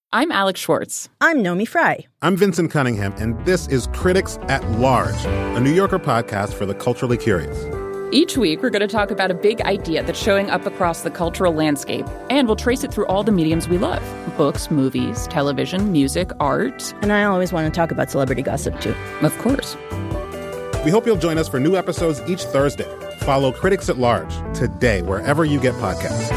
I'm Alex Schwartz. I'm Nomi Fry. I'm Vincent Cunningham, and this is Critics at Large, a New Yorker podcast for the culturally curious. Each week, we're going to talk about a big idea that's showing up across the cultural landscape, and we'll trace it through all the mediums we love. Books, movies, television, music, art. And I always want to talk about celebrity gossip, too. Of course. We hope you'll join us for new episodes each Thursday. Follow Critics at Large today, wherever you get podcasts.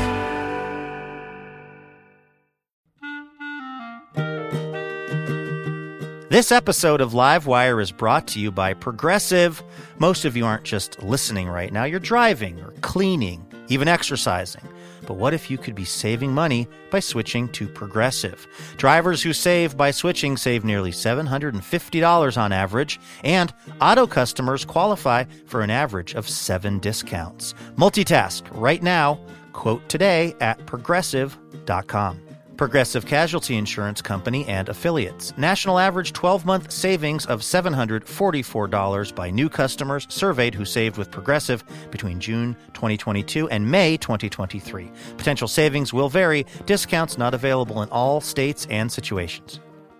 This episode of Livewire is brought to you by Progressive. Most of you aren't just listening right now. You're driving or cleaning, even exercising. But what if you could be saving money by switching to Progressive? Drivers who save by switching save nearly $750 on average, and auto customers qualify for an average of 7 discounts. Multitask right now. Quote today at Progressive.com. Progressive Casualty Insurance Company and Affiliates. National average 12-month savings of $744 by new customers surveyed who saved with Progressive between June 2022 and May 2023. Potential savings will vary. Discounts not available in all states and situations.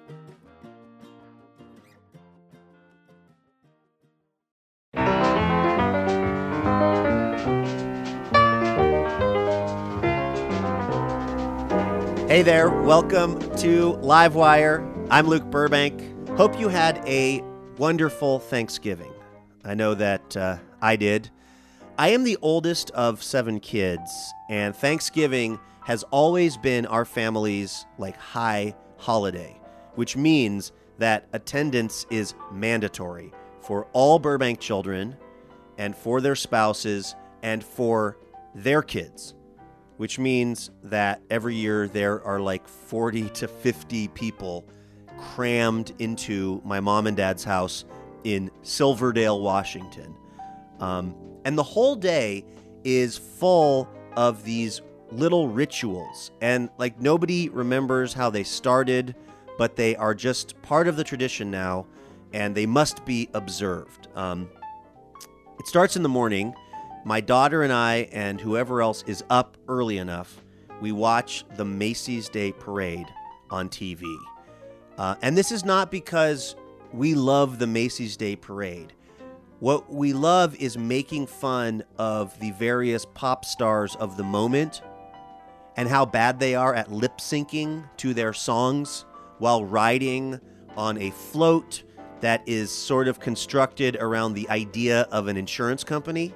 Hey there, welcome to Livewire. I'm Luke Burbank. Hope you had a wonderful Thanksgiving. I know that I did. I am the oldest of 7 kids, and Thanksgiving has always been our family's high holiday, which means that attendance is mandatory for all Burbank children and for their spouses and for their kids. Which means that every year there are 40 to 50 people crammed into my mom and dad's house in Silverdale, Washington. And the whole day is full of these little rituals. And nobody remembers how they started, but they are just part of the tradition now, and they must be observed. It starts in the morning. My daughter and I, and whoever else is up early enough, we watch the Macy's Day Parade on TV. And this is not because we love the Macy's Day Parade. What we love is making fun of the various pop stars of the moment and how bad they are at lip syncing to their songs while riding on a float that is sort of constructed around the idea of an insurance company.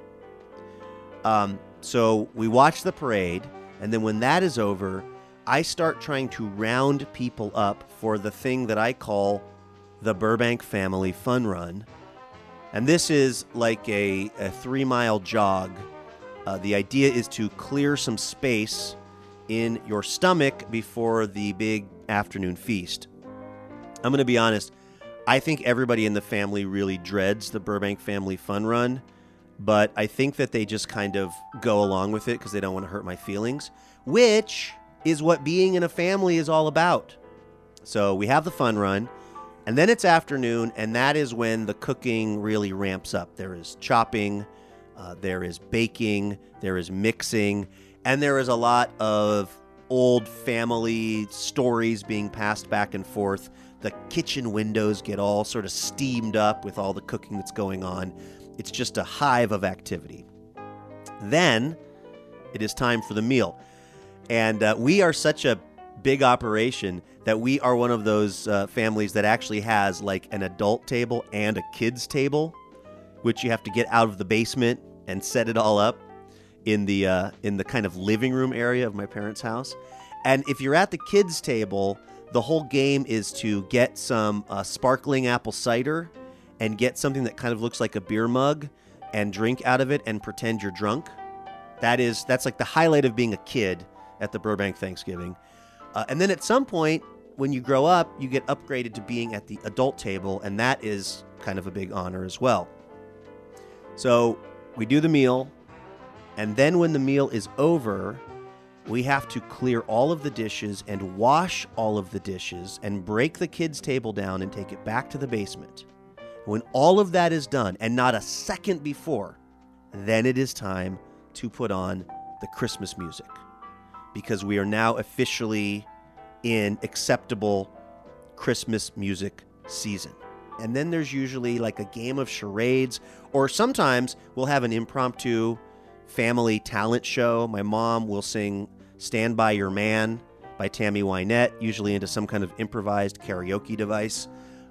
So we watch the parade, and then when that is over, I start trying to round people up for the thing that I call the Burbank Family Fun Run. And this is like a 3-mile jog. The idea is to clear some space in your stomach before the big afternoon feast. I'm going to be honest, I think everybody in the family really dreads the Burbank Family Fun Run. But I think that they just kind of go along with it because they don't want to hurt my feelings, which is what being in a family is all about. So we have the fun run, and then it's afternoon, and that is when the cooking really ramps up. There is chopping, there is baking, there is mixing, and there is a lot of old family stories being passed back and forth. The kitchen windows get all sort of steamed up with all the cooking that's going on. It's just a hive of activity. Then it is time for the meal. And we are such a big operation that we are one of those families that actually has an adult table and a kids table, which you have to get out of the basement and set it all up in the kind of living room area of my parents' house. And if you're at the kids table, the whole game is to get some sparkling apple cider and get something that kind of looks like a beer mug and drink out of it and pretend you're drunk. That's the highlight of being a kid at the Burbank Thanksgiving. And then at some point, when you grow up, you get upgraded to being at the adult table, and that is kind of a big honor as well. So we do the meal, and then when the meal is over, we have to clear all of the dishes and wash all of the dishes and break the kids' table down and take it back to the basement. When all of that is done, and not a second before, then it is time to put on the Christmas music. Because we are now officially in acceptable Christmas music season. And then there's usually like a game of charades, or sometimes we'll have an impromptu family talent show. My mom will sing Stand By Your Man by Tammy Wynette, usually into some kind of improvised karaoke device.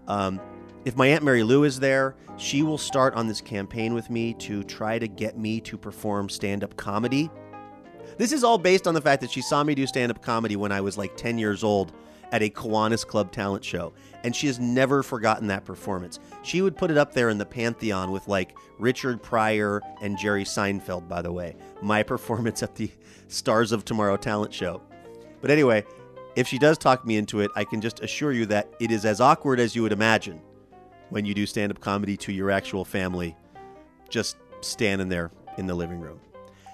If my Aunt Mary Lou is there, she will start on this campaign with me to try to get me to perform stand-up comedy. This is all based on the fact that she saw me do stand-up comedy when I was like 10 years old at a Kiwanis Club talent show, and she has never forgotten that performance. She would put it up there in the pantheon with like Richard Pryor and Jerry Seinfeld, by the way, my performance at the Stars of Tomorrow talent show. But anyway, if she does talk me into it, I can just assure you that it is as awkward as you would imagine when you do stand-up comedy to your actual family, just standing there in the living room.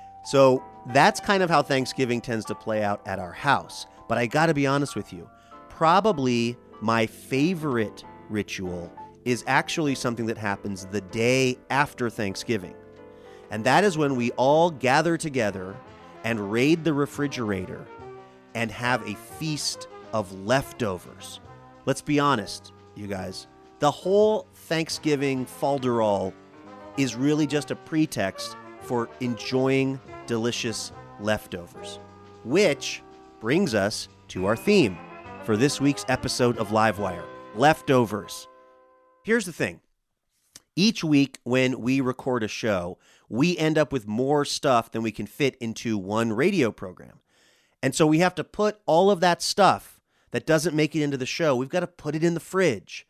So that's kind of how Thanksgiving tends to play out at our house. But I got to be honest with you, probably my favorite ritual is actually something that happens the day after Thanksgiving. And that is when we all gather together and raid the refrigerator and have a feast of leftovers. Let's be honest, you guys. The whole Thanksgiving falderall is really just a pretext for enjoying delicious leftovers, which brings us to our theme for this week's episode of Livewire, leftovers. Here's the thing. Each week when we record a show, we end up with more stuff than we can fit into one radio program. And so we have to put all of that stuff that doesn't make it into the show, we've got to put it in the fridge.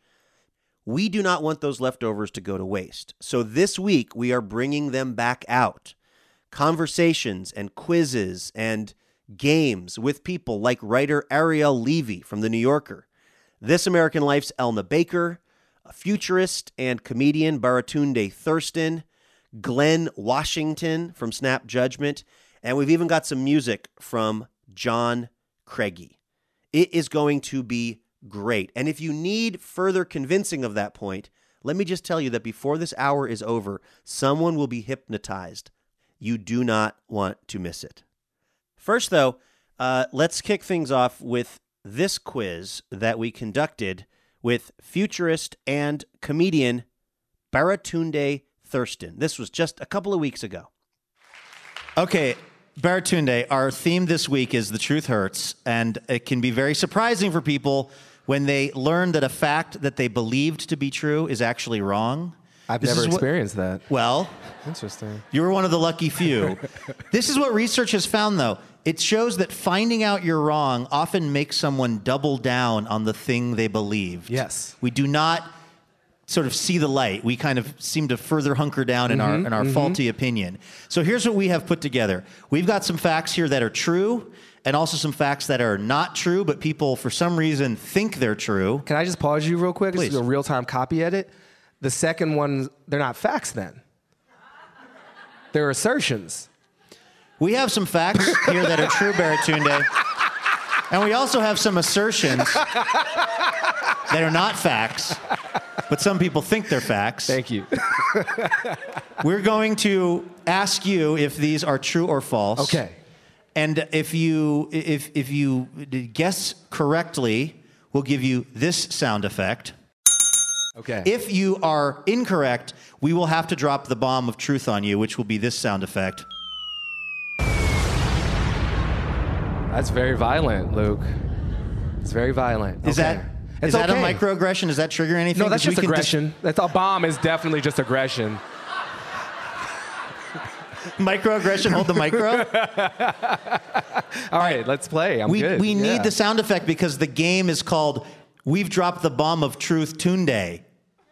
We do not want those leftovers to go to waste. So this week, we are bringing them back out. Conversations and quizzes and games with people like writer Ariel Levy from The New Yorker, This American Life's Elna Baker, a futurist and comedian Baratunde Thurston, Glenn Washington from Snap Judgment, and we've even got some music from John Craigie. It is going to be great. And if you need further convincing of that point, let me just tell you that before this hour is over, someone will be hypnotized. You do not want to miss it. First, though, let's kick things off with this quiz that we conducted with futurist and comedian Baratunde Thurston. This was just a couple of weeks ago. Okay, Baratunde, our theme this week is The Truth Hurts, and it can be very surprising for people when they learn that a fact that they believed to be true is actually wrong. I've never experienced that. Well, interesting. You were one of the lucky few. This is what research has found, though. It shows that finding out you're wrong often makes someone double down on the thing they believed. Yes. We do not sort of see the light. We kind of seem to further hunker down in our faulty opinion. So here's what we have put together. We've got some facts here that are true, and also some facts that are not true, but people, for some reason, think they're true. Can I just pause you real quick? Please. This is a real-time copy edit. The second one, they're not facts then. They're assertions. We have some facts here that are true, Baratunde. And we also have some assertions that are not facts, but some people think they're facts. Thank you. We're going to ask you if these are true or false. Okay. And if you guess correctly, we'll give you this sound effect. Okay. If you are incorrect, we will have to drop the bomb of truth on you, which will be this sound effect. That's very violent, Luke. It's very violent. Is that a microaggression? Does that trigger anything? No, that's just aggression. That's a bomb is definitely just aggression. Microaggression, hold the micro. All right, let's play. I'm good. We need the sound effect because the game is called We've Dropped the Bomb of Truth Tunde.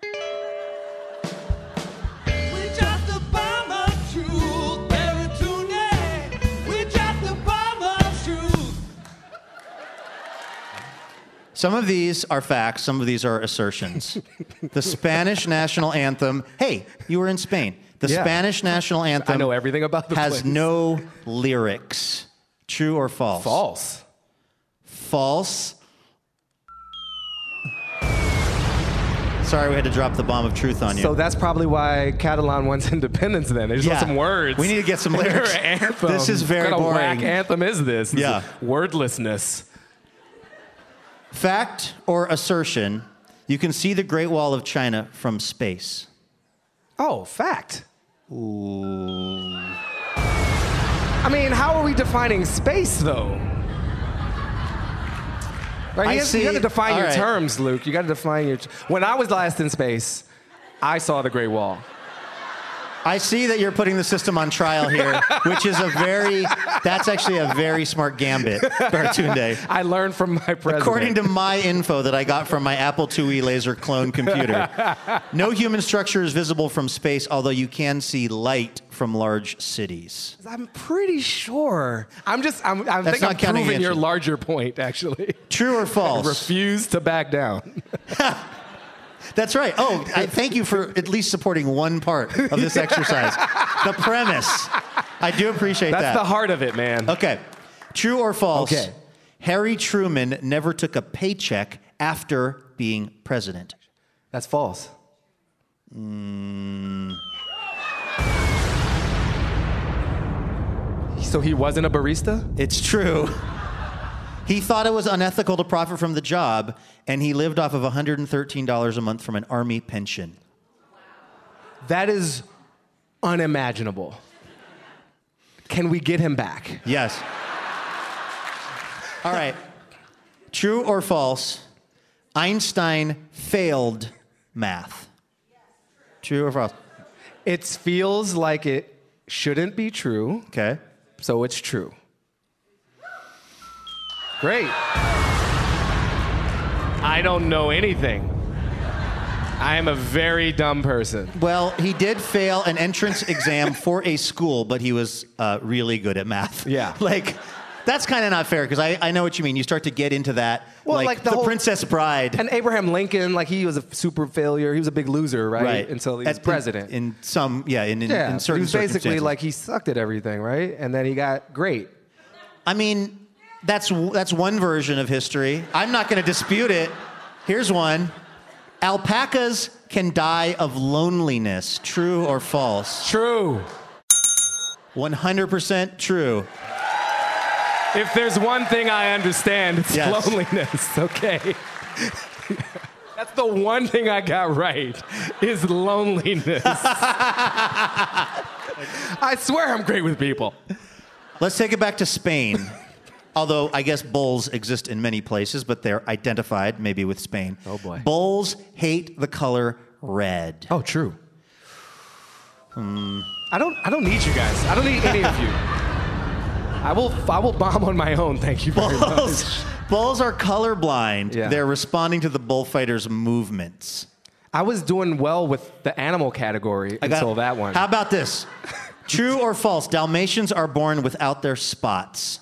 Some of these are facts, some of these are assertions. The Spanish national anthem, hey, you were in Spain. The Spanish national anthem I know everything about the has place. no lyrics. True or false? False. False. Sorry, we had to drop the bomb of truth on you. So that's probably why Catalan wants independence then. They just want some words. We need to get some lyrics. Anthem. This is very what kind boring. of whack anthem is this? Yeah. Wordlessness. Fact or assertion, you can see the Great Wall of China from space. Oh, fact. Ooh. I mean, how are we defining space, though? Right, you got to define your terms, Luke. You got to define your... When I was last in space, I saw the Great Wall. I see that you're putting the system on trial here, which is that's actually a very smart gambit, Baratunde. I learned from my president. According to my info that I got from my Apple IIe laser clone computer, no human structure is visible from space, although you can see light from large cities. I'm pretty sure. I think I'm proving your larger point, actually. True or false? I refuse to back down. That's right. Oh, thank you for at least supporting one part of this exercise. The premise. I do appreciate that. That's the heart of it, man. Okay. True or false? Okay. Harry Truman never took a paycheck after being president. That's false. So he wasn't a barista? It's true. He thought it was unethical to profit from the job, and he lived off of $113 a month from an army pension. That is unimaginable. Can we get him back? Yes. All right. True or false? Einstein failed math. True or false? It feels like it shouldn't be true. Okay. So it's true. Great. I don't know anything. I am a very dumb person. Well, he did fail an entrance exam for a school, but he was really good at math. Yeah. Like, that's kind of not fair, because I know what you mean. You start to get into that, well, like the the whole, Princess Bride. And Abraham Lincoln, like, he was a super failure. He was a big loser, right? Until he was president. In certain he was basically circumstances. like, he sucked at everything, right? And then he got great. I mean, that's one version of history. I'm not going to dispute it. Here's one. Alpacas can die of loneliness. True or false? True. 100% true. If there's one thing I understand, it's Yes. loneliness, okay? That's the one thing I got right, is loneliness. I swear I'm great with people. Let's take it back to Spain. Although I guess bulls exist in many places, but they're identified maybe with Spain. Oh, boy. Bulls hate the color red. Oh, true. I don't need you guys. I don't need any of you. I will bomb on my own, thank you very much. Bulls are colorblind. Yeah. They're responding to the bullfighter's movements. I was doing well with the animal category until that one. How about this? True or false? Dalmatians are born without their spots.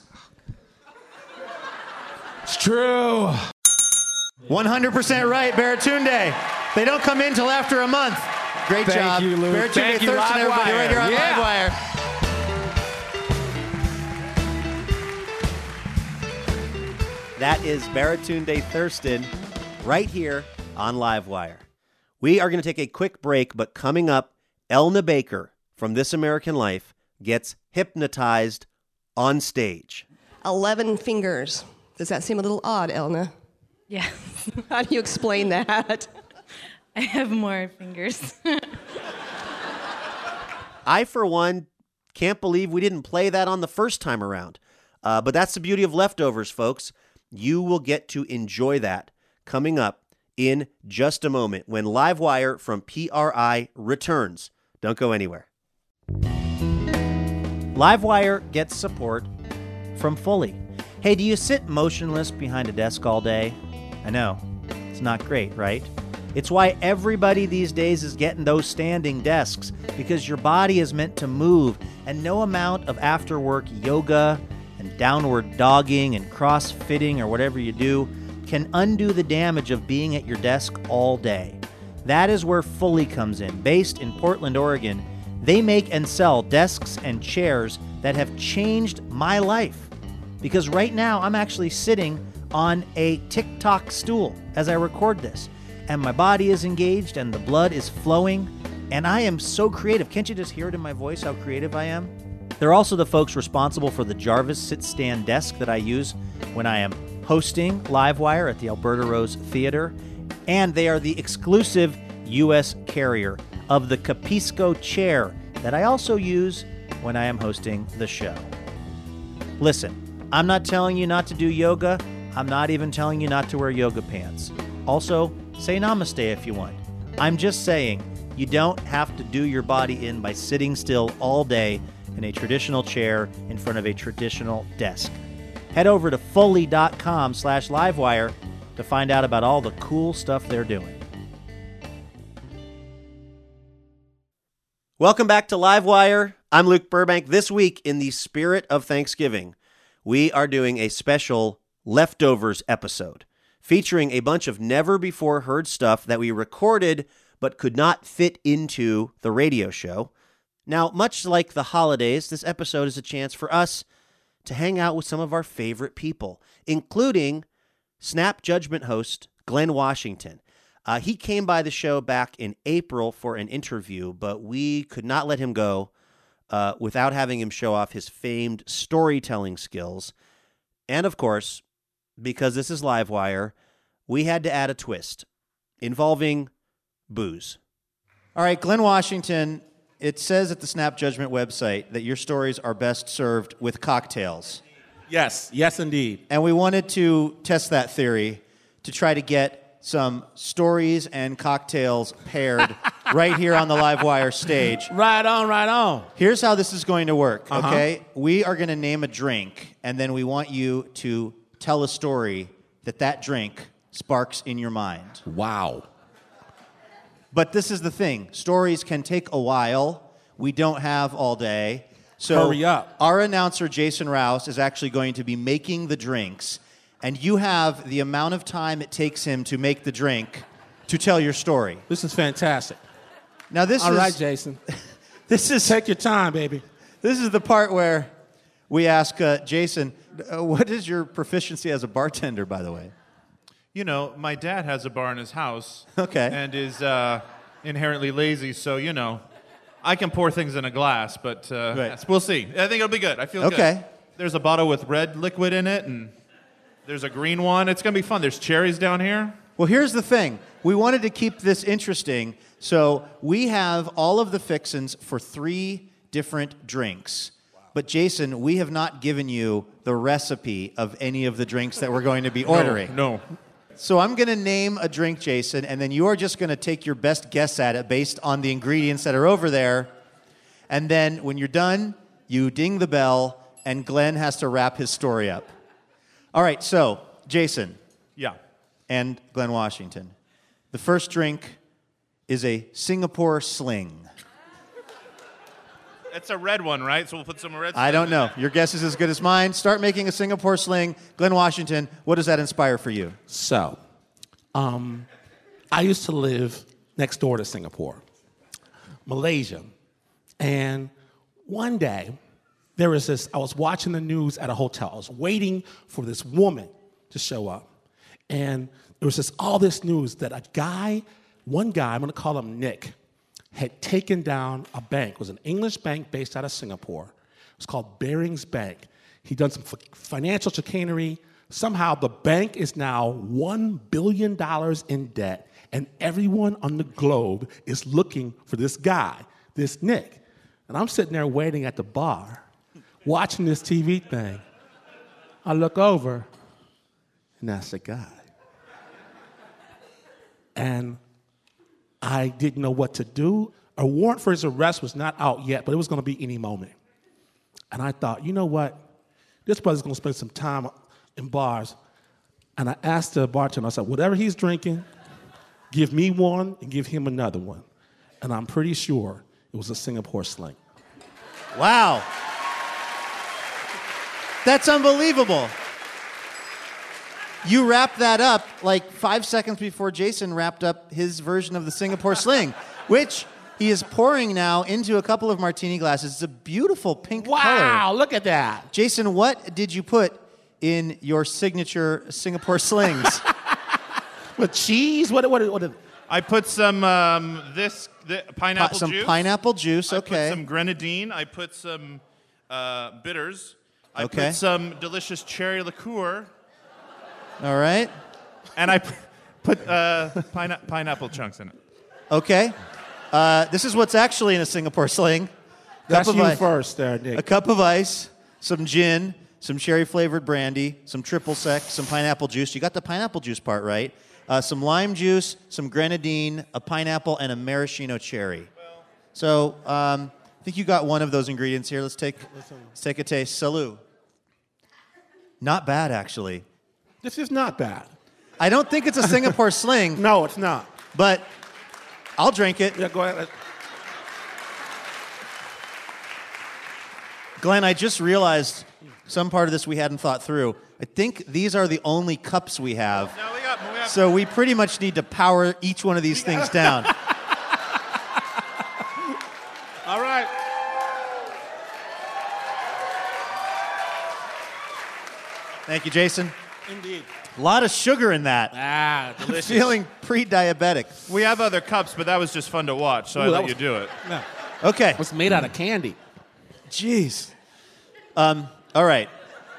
It's true. 100% right, Baratunde. They don't come in till after a month. Great job. Thank you, Luke. Baratunde Thank you, Thurston, everybody, Livewire. right here on Yeah. Livewire. That is Baratunde Thurston right here on Livewire. We are going to take a quick break, but coming up, Elna Baker from This American Life gets hypnotized on stage. 11 fingers. Does that seem a little odd, Elna? Yes. How do you explain that? I have more fingers. I, for one, can't believe we didn't play that on the first time around. But that's the beauty of leftovers, folks. You will get to enjoy that coming up in just a moment when Livewire from PRI returns. Don't go anywhere. Livewire gets support from Fully. Hey, do you sit motionless behind a desk all day? I know, it's not great, right? It's why everybody these days is getting those standing desks, because your body is meant to move, and no amount of after-work yoga and downward dogging and cross-fitting or whatever you do can undo the damage of being at your desk all day. That is where Fully comes in. Based in Portland, Oregon, they make and sell desks and chairs that have changed my life. Because right now, I'm actually sitting on a TikTok stool as I record this. And my body is engaged and the blood is flowing. And I am so creative. Can't you just hear it in my voice how creative I am? They're also the folks responsible for the Jarvis sit-stand desk that I use when I am hosting Livewire at the Alberta Rose Theater, and they are the exclusive U.S. carrier of the Capisco chair that I also use when I am hosting the show. Listen, I'm not telling you not to do yoga. I'm not even telling you not to wear yoga pants. Also, say namaste if you want. I'm just saying you don't have to do your body in by sitting still all day in a traditional chair in front of a traditional desk. Head over to Foley.com/Livewire to find out about all the cool stuff they're doing. Welcome back to Livewire. I'm Luke Burbank. This week, in the spirit of Thanksgiving, we are doing a special Leftovers episode featuring a bunch of never-before-heard stuff that we recorded but could not fit into the radio show. Now, much like the holidays, this episode is a chance for us to hang out with some of our favorite people, including Snap Judgment host Glenn Washington. He came by the show back in April for an interview, but we could not let him go without having him show off his famed storytelling skills. And of course, because this is Livewire, we had to add a twist involving booze. All right, Glenn Washington, it says at the Snap Judgment website that your stories are best served with cocktails. Yes, indeed. And we wanted to test that theory to try to get some stories and cocktails paired right here on the Livewire stage. Right on. Here's how this is going to work, okay? We are going to name a drink, and then we want you to tell a story that drink sparks in your mind. Wow. But this is the thing. Stories can take a while. We don't have all day. So hurry up. Our announcer, Jason Rouse, is actually going to be making the drinks, and you have the amount of time it takes him to make the drink to tell your story. This is fantastic. Now All right, Jason. Take your time, baby. This is the part where we ask Jason, what is your proficiency as a bartender, by the way? You know, my dad has a bar in his house. Okay. And is inherently lazy, so, you know, I can pour things in a glass, but Right. we'll see. I think it'll be good. I feel Okay. good. There's a bottle with red liquid in it, and there's a green one. It's going to be fun. There's cherries down here. Well, here's the thing. We wanted to keep this interesting, so we have all of the fixins for 3 different drinks. But, Jason, we have not given you the recipe of any of the drinks that we're going to be ordering. No. So I'm going to name a drink, Jason, and then you are just going to take your best guess at it based on the ingredients that are over there. And then when you're done, you ding the bell, and Glenn has to wrap his story up. All right, so, Jason. Yeah. And Glenn Washington. The first drink is a Singapore Sling. It's a red one, right? So we'll put some red. I don't know. Your guess is as good as mine. Start making a Singapore Sling. Glenn Washington, what does that inspire for you? So, I used to live next door to Singapore, Malaysia. And one day, I was watching the news at a hotel. I was waiting for this woman to show up. And there was all this news that one guy, I'm going to call him Nick, had taken down a bank. It was an English bank based out of Singapore. It was called Barings Bank. He'd done some financial chicanery. Somehow the bank is now $1 billion in debt, and everyone on the globe is looking for this guy, this Nick. And I'm sitting there waiting at the bar, watching this TV thing. I look over, and that's the guy. And I didn't know what to do. A warrant for his arrest was not out yet, but it was going to be any moment. And I thought, you know what? This brother's going to spend some time in bars. And I asked the bartender, I said, whatever he's drinking, give me one and give him another one. And I'm pretty sure it was a Singapore Sling. Wow. That's unbelievable. You wrapped that up like 5 seconds before Jason wrapped up his version of the Singapore Sling, which he is pouring now into a couple of martini glasses. It's a beautiful pink color. Wow, look at that. Jason, what did you put in your signature Singapore Slings? With cheese? What? I put some pineapple juice. Some pineapple juice, okay. I put some grenadine. I put some bitters. I Okay. put some delicious cherry liqueur. All right. And I put pineapple chunks in it. Okay. This is what's actually in a Singapore sling. That's you ice. first there, Nick. A cup of ice, some gin, some cherry-flavored brandy, some triple sec, some pineapple juice. You got the pineapple juice part right. Some lime juice, some grenadine, a pineapple, and a maraschino cherry. So I think you got one of those ingredients here. Let's take a taste. Salud. Not bad, actually. This is not bad. I don't think it's a Singapore sling. No, it's not. But I'll drink it. Yeah, go ahead. Glenn, I just realized some part of this we hadn't thought through. I think these are the only cups we have. No, we got. So we pretty much need to power each one of these things down. All right. Thank you, Jason. Indeed. A lot of sugar in that. Delicious. Feeling pre-diabetic. We have other cups, but that was just fun to watch, so I let you do it. Yeah. Okay. It's made out of candy. Jeez. All right.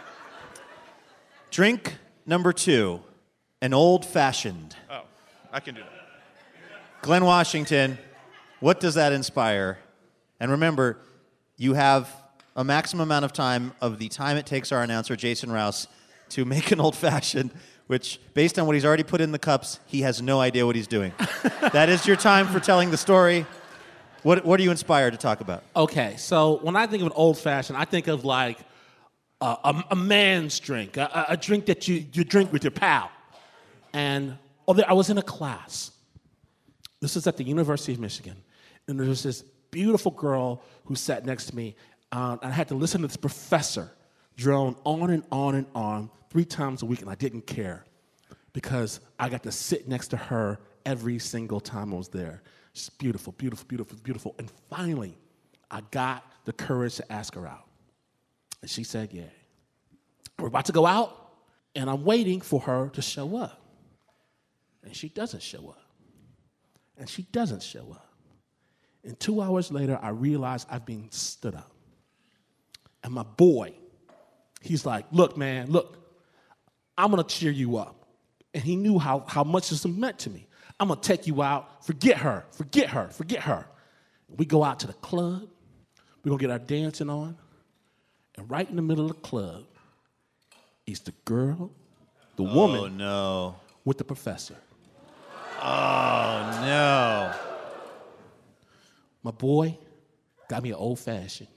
Drink number 2, an old-fashioned. Oh, I can do that. Glenn Washington, what does that inspire? And remember, you have a maximum amount of time of the time it takes our announcer, Jason Rouse, to make an old-fashioned, which, based on what he's already put in the cups, he has no idea what he's doing. That is your time for telling the story. What are you inspired to talk about? Okay, so when I think of an old-fashioned, I think of like a man's drink, a drink that you drink with your pal. And I was in a class. This is at the University of Michigan. And there was this beautiful girl who sat next to me. And I had to listen to this professor drone on and on and on 3 times a week, and I didn't care because I got to sit next to her every single time I was there. She's beautiful, beautiful, beautiful, beautiful. And finally, I got the courage to ask her out. And she said, yeah. We're about to go out, and I'm waiting for her to show up. And she doesn't show up. And she doesn't show up. And 2 hours later, I realized I've been stood up. And my boy, he's like, look, man, look, I'm going to cheer you up. And he knew how much this meant to me. I'm going to take you out. Forget her, forget her, forget her. We go out to the club. We're going to get our dancing on. And right in the middle of the club is the girl, the woman no. with the professor. Oh, no. My boy got me an old-fashioned.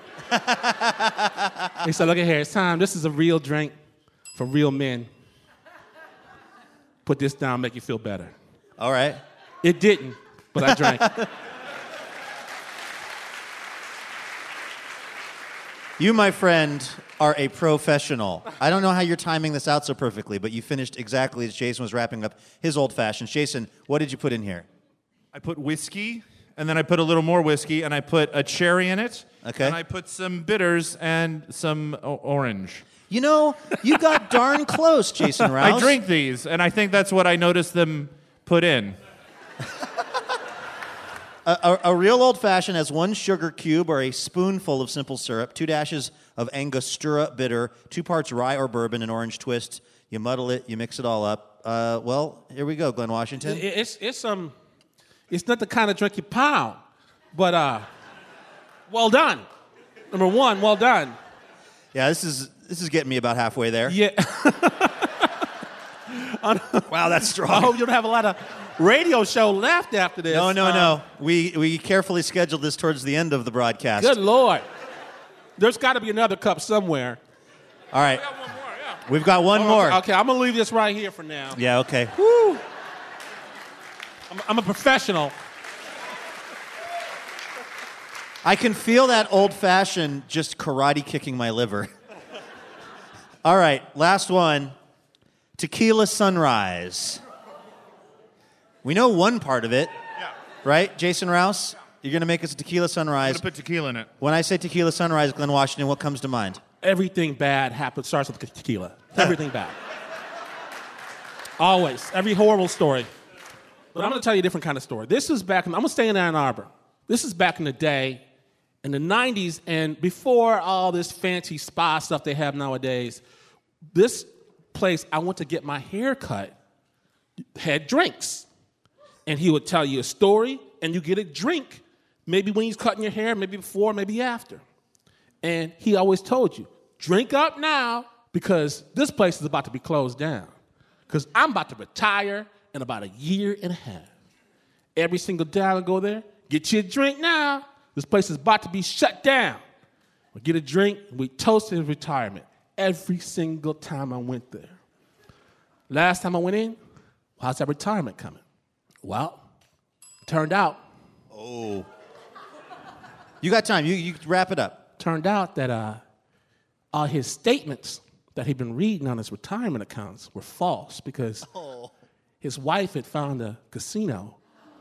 He said, look at here, it's time. This is a real drink for real men. Put this down, make you feel better. All right. It didn't, but I drank. You, my friend, are a professional. I don't know how you're timing this out so perfectly, but you finished exactly as Jason was wrapping up his old-fashioned. Jason, what did you put in here? I put whiskey, and then I put a little more whiskey, and I put a cherry in it. Okay. And I put some bitters and some orange. You know, you got darn close, Jason Rouse. I drink these, and I think that's what I noticed them put in. A real old-fashioned has 1 sugar cube or a spoonful of simple syrup, 2 dashes of Angostura bitter, 2 parts rye or bourbon, and orange twist. You muddle it, you mix it all up. Well, here we go, Glenn Washington. It's not the kind of drink you pound, but well done. Number 1, well done. Yeah, this is getting me about halfway there. Yeah. Wow, that's strong. I hope you don't have a lot of radio show left after this. No. We carefully scheduled this towards the end of the broadcast. Good Lord. There's got to be another cup somewhere. All right. We got one more, yeah. We've got one more. Okay, I'm going to leave this right here for now. Yeah, okay. Woo. I'm a professional. I can feel that old-fashioned just karate kicking my liver. All right, last one. Tequila Sunrise. We know one part of it, right, Jason Rouse? You're going to make us a Tequila Sunrise. I'm going to put tequila in it. When I say Tequila Sunrise, Glenn Washington, what comes to mind? Everything bad starts with tequila. Everything bad. Always. Every horrible story. But I'm going to tell you a different kind of story. This is I'm going to stay in Ann Arbor. This is back in the day, in the 90s, and before all this fancy spa stuff they have nowadays. This place I went to get my hair cut had drinks. And he would tell you a story, and you get a drink, maybe when he's cutting your hair, maybe before, maybe after. And he always told you, drink up now, because this place is about to be closed down. Because I'm about to retire in about a year and a half. Every single day I would go there, get you a drink now. This place is about to be shut down. We get a drink, and we toast his retirement every single time I went there. Last time I went in, how's that retirement coming? Well, turned out. Oh. You got time. You wrap it up. Turned out that all his statements that he'd been reading on his retirement accounts were false because his wife had found a casino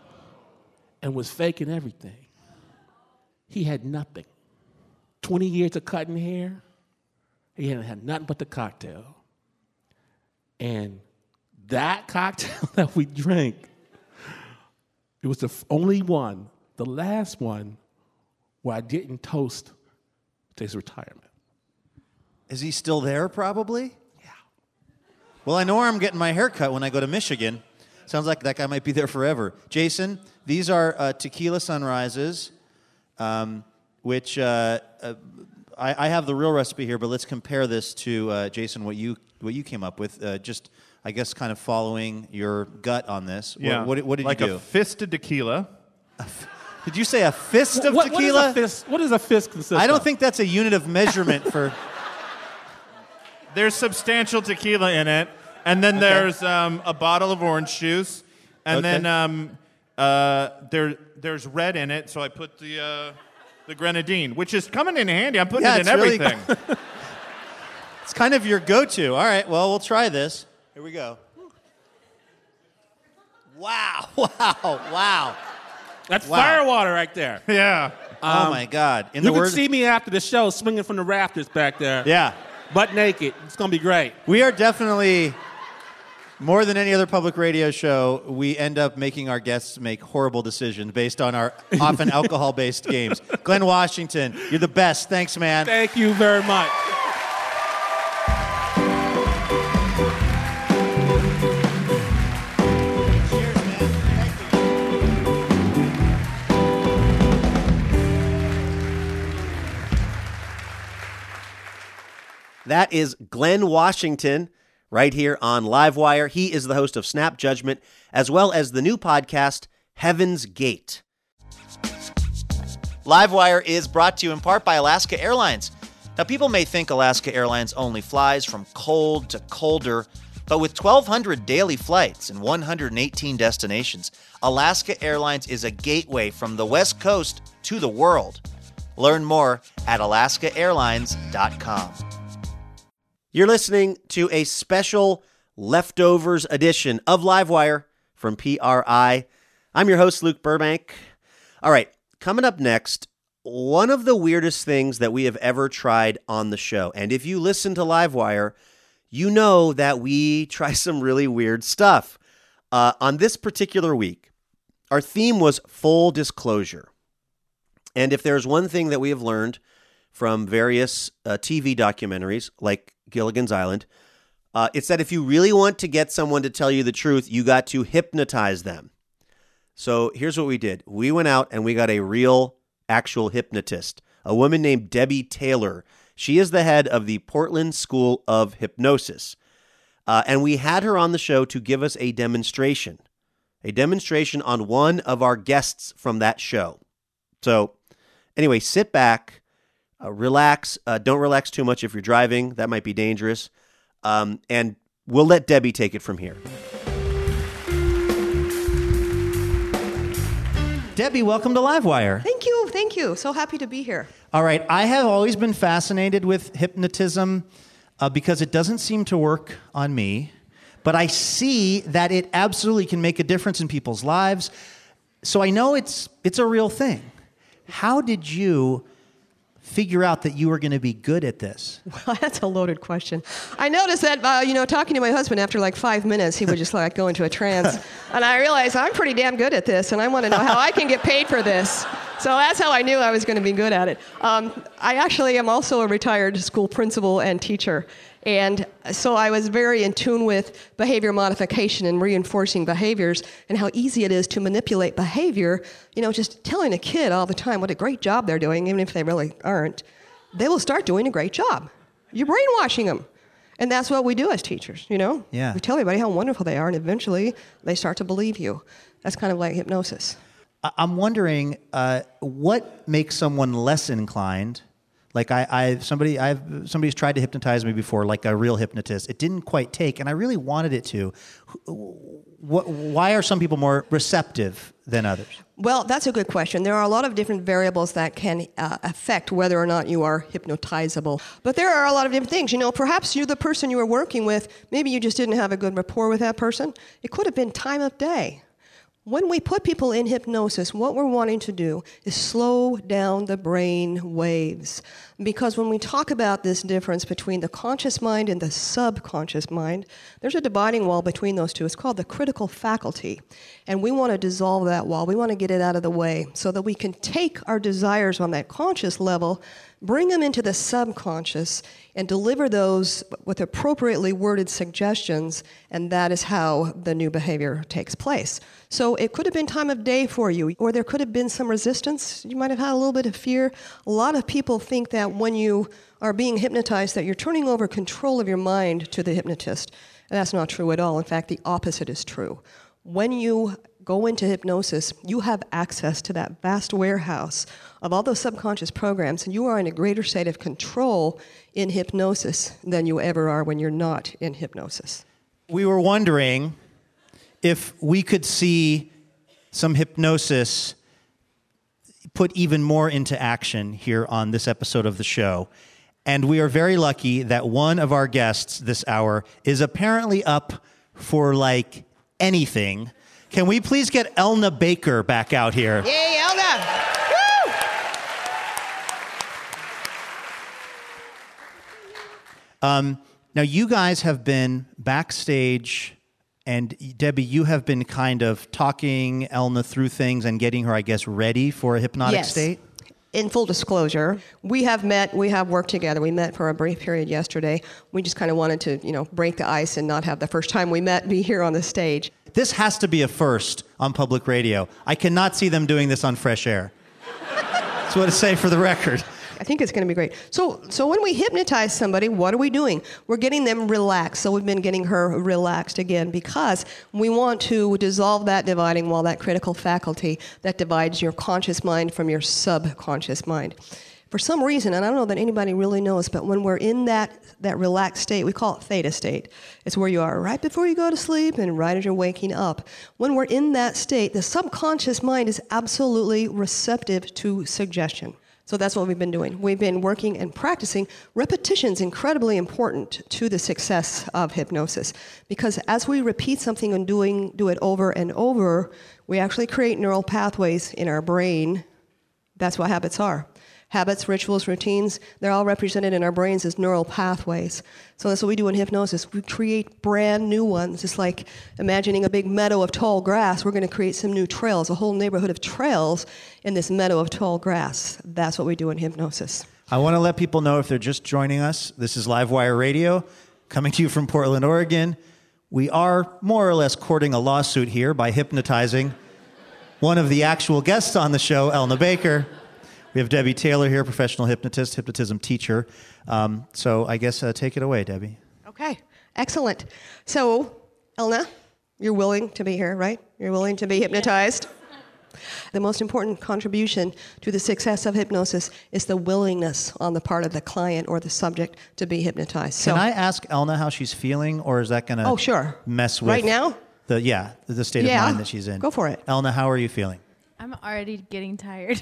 and was faking everything. He had nothing. 20 years of cutting hair, he hadn't had nothing but the cocktail. And that cocktail that we drank, it was the only one, the last one, where I didn't toast to his retirement. Is he still there, probably? Yeah. Well, I know where I'm getting my hair cut when I go to Michigan. Sounds like that guy might be there forever. Jason, these are tequila sunrises, which I have the real recipe here, but let's compare this to, Jason, what you came up with, just, I guess, kind of following your gut on this. Yeah. What did you do? Like a fist of tequila. Did you say a fist of tequila? What is a fist consist of? I don't think that's a unit of measurement for... There's substantial tequila in it, and then there's a bottle of orange juice, and then there's red in it, so I put the grenadine, which is coming in handy. I'm putting it in everything. Really, it's kind of your go-to. All right, well, we'll try this. Here we go. Wow. That's firewater right there. Yeah. Oh, my God. You can see me after the show swinging from the rafters back there. Yeah. Butt naked. It's going to be great. We are definitely, more than any other public radio show, we end up making our guests make horrible decisions based on our often alcohol-based games. Glenn Washington, you're the best. Thanks, man. Thank you very much. That is Glenn Washington right here on Livewire. He is the host of Snap Judgment, as well as the new podcast, Heaven's Gate. Livewire is brought to you in part by Alaska Airlines. Now, people may think Alaska Airlines only flies from cold to colder, but with 1,200 daily flights and 118 destinations, Alaska Airlines is a gateway from the West Coast to the world. Learn more at alaskaairlines.com. You're listening to a special leftovers edition of Livewire from PRI. I'm your host, Luke Burbank. All right, coming up next, one of the weirdest things that we have ever tried on the show. And if you listen to Livewire, you know that we try some really weird stuff. On this particular week, our theme was full disclosure. And if there's one thing that we have learned from various TV documentaries like Gilligan's Island, it's that if you really want to get someone to tell you the truth, you got to hypnotize them. So here's what we did. We went out and we got a real, actual hypnotist, a woman named Debbie Taylor. She is the head of the Portland School of Hypnosis. And we had her on the show to give us a demonstration on one of our guests from that show. So anyway, sit back. Relax. Don't relax too much if you're driving. That might be dangerous. And we'll let Debbie take it from here. Debbie, welcome to Livewire. Thank you. So happy to be here. All right, I have always been fascinated with hypnotism because it doesn't seem to work on me, but I see that it absolutely can make a difference in people's lives. So I know it's a real thing. How did you figure out that you were going to be good at this? Well, that's a loaded question. I noticed that, talking to my husband after like 5 minutes, he would just like go into a trance. And I realized I'm pretty damn good at this, and I want to know how I can get paid for this. So that's how I knew I was going to be good at it. I actually am also a retired school principal and teacher. And so I was very in tune with behavior modification and reinforcing behaviors and how easy it is to manipulate behavior. Just telling a kid all the time what a great job they're doing, even if they really aren't, they will start doing a great job. You're brainwashing them. And that's what we do as teachers, Yeah. We tell everybody how wonderful they are, and eventually they start to believe you. That's kind of like hypnosis. I'm wondering what makes someone less inclined. Like somebody's tried to hypnotize me before, like a real hypnotist. It didn't quite take, and I really wanted it to. Why are some people more receptive than others? Well, that's a good question. There are a lot of different variables that can affect whether or not you are hypnotizable. But there are a lot of different things. Perhaps you're the person you were working with, maybe you just didn't have a good rapport with that person. It could have been time of day. When we put people in hypnosis, what we're wanting to do is slow down the brain waves. Because when we talk about this difference between the conscious mind and the subconscious mind, there's a dividing wall between those two. It's called the critical faculty. And we want to dissolve that wall. We want to get it out of the way so that we can take our desires on that conscious level, bring them into the subconscious, and deliver those with appropriately worded suggestions, and that is how the new behavior takes place. So it could have been time of day for you, or there could have been some resistance. You might have had a little bit of fear. A lot of people think that when you are being hypnotized that you're turning over control of your mind to the hypnotist. And that's not true at all. In fact, the opposite is true. When you go into hypnosis, you have access to that vast warehouse of all those subconscious programs, and you are in a greater state of control in hypnosis than you ever are when you're not in hypnosis. We were wondering if we could see some hypnosis put even more into action here on this episode of the show. And we are very lucky that one of our guests this hour is apparently up for like anything. Can we please get Elna Baker back out here? Yay, Elna! Woo! Now, you guys have been backstage, and Debbie, you have been kind of talking Elna through things and getting her, I guess, ready for a hypnotic state? In full disclosure, we have worked together. We met for a brief period yesterday. We just kind of wanted to, break the ice and not have the first time we met be here on the stage. This has to be a first on public radio. I cannot see them doing this on Fresh Air. That's what I say for the record. I think it's going to be great. So when we hypnotize somebody, what are we doing? We're getting them relaxed. So we've been getting her relaxed again because we want to dissolve that dividing wall, that critical faculty that divides your conscious mind from your subconscious mind. For some reason, and I don't know that anybody really knows, but when we're in that relaxed state, we call it theta state. It's where you are right before you go to sleep and right as you're waking up. When we're in that state, the subconscious mind is absolutely receptive to suggestion. So that's what we've been doing. We've been working and practicing. Repetition's incredibly important to the success of hypnosis because as we repeat something and do it over and over, we actually create neural pathways in our brain. That's what habits are. Habits, rituals, routines, they're all represented in our brains as neural pathways. So that's what we do in hypnosis. We create brand new ones. It's like imagining a big meadow of tall grass. We're going to create some new trails, a whole neighborhood of trails in this meadow of tall grass. That's what we do in hypnosis. I want to let people know if they're just joining us, this is Livewire Radio, coming to you from Portland, Oregon. We are more or less courting a lawsuit here by hypnotizing one of the actual guests on the show, Elna Baker. We have Debbie Taylor here, professional hypnotist, hypnotism teacher. So I guess take it away, Debbie. Okay, excellent. So, Elna, you're willing to be here, right? You're willing to be hypnotized? The most important contribution to the success of hypnosis is the willingness on the part of the client or the subject to be hypnotized. Can I ask Elna how she's feeling, or is that going to mess with right now? The state of mind that she's in? Go for it. Elna, how are you feeling? I'm already getting tired.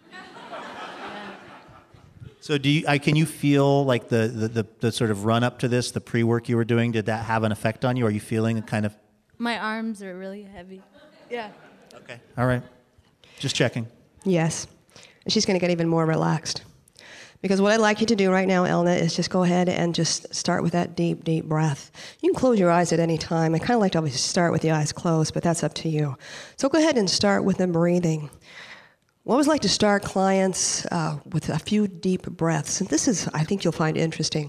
So can you feel like the sort of run up to this, the pre-work you were doing, did that have an effect on you? Are you feeling kind of? My arms are really heavy. Yeah. Okay. All right. Just checking. Yes. And she's going to get even more relaxed. Because what I'd like you to do right now, Elna, is just go ahead and just start with that deep, deep breath. You can close your eyes at any time. I kind of like to always start with the eyes closed, but that's up to you. So go ahead and start with the breathing. I always like to start clients with a few deep breaths. And this is, I think you'll find interesting.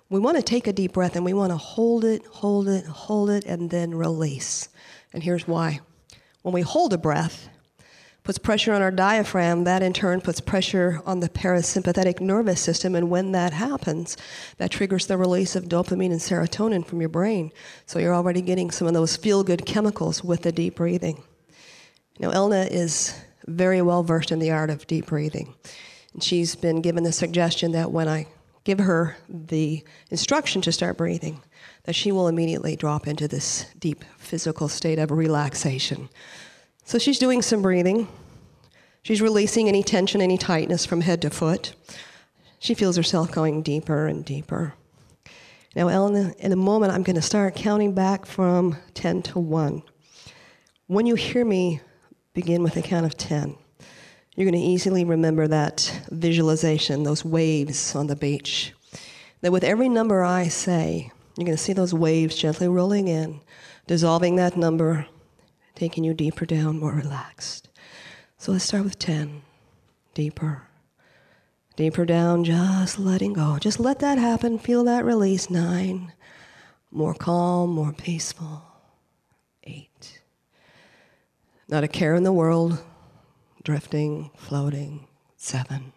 We want to take a deep breath and we want to hold it, and then release. And here's why. When we hold a breath, puts pressure on our diaphragm, that in turn puts pressure on the parasympathetic nervous system, and when that happens, that triggers the release of dopamine and serotonin from your brain. So you're already getting some of those feel-good chemicals with the deep breathing. Now, Elna is very well versed in the art of deep breathing. And she's been given the suggestion that when I give her the instruction to start breathing, that she will immediately drop into this deep physical state of relaxation. So she's doing some breathing. She's releasing any tension, any tightness from head to foot. She feels herself going deeper and deeper. Now, Elna, in a moment, I'm going to start counting back from 10 to 1. When you hear me begin with a count of 10, you're going to easily remember that visualization, those waves on the beach. That with every number I say, you're going to see those waves gently rolling in, dissolving that number, taking you deeper down, more relaxed. So let's start with 10. Deeper. Deeper down, just letting go. Just let that happen. Feel that release. 9. More calm, more peaceful. 8. Not a care in the world. Drifting, floating. 7.